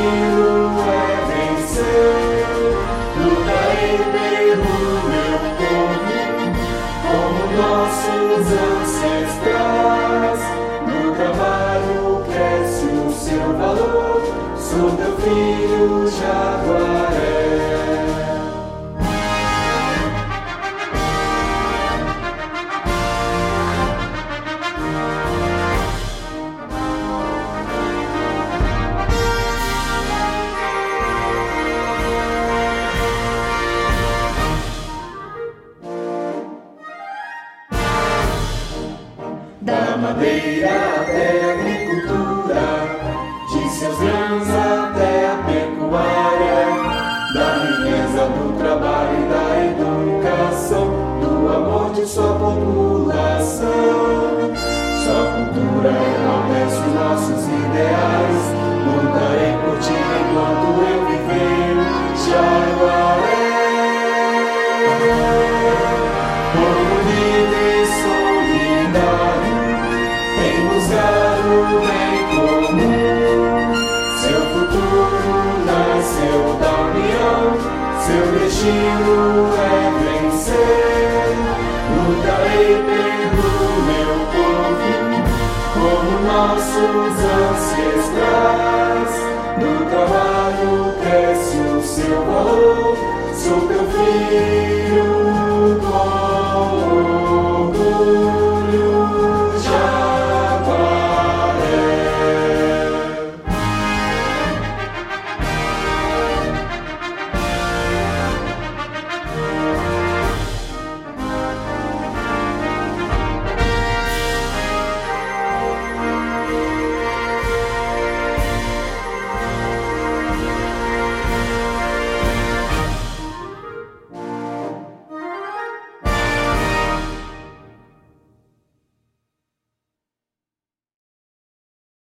destino é vencer. Lutarei pelo meu povo, como nossos ancestrais. No trabalho cresce o seu valor, sou teu filho, Jaguaré. Da madeira até a agricultura, de seus grãos até a pecuária, da riqueza do trabalho e da educação, do amor de sua população. Sua cultura enaltece os nossos ideais, lutarei por ti enquanto eu viver, Jaguaré. Povo livre e solidário, em buscar o bem comum. Seu futuro nasceu da união, seu destino é vencer. Lutarei pelo meu povo, como nossos ancestrais. No trabalho cresce o seu valor, sou teu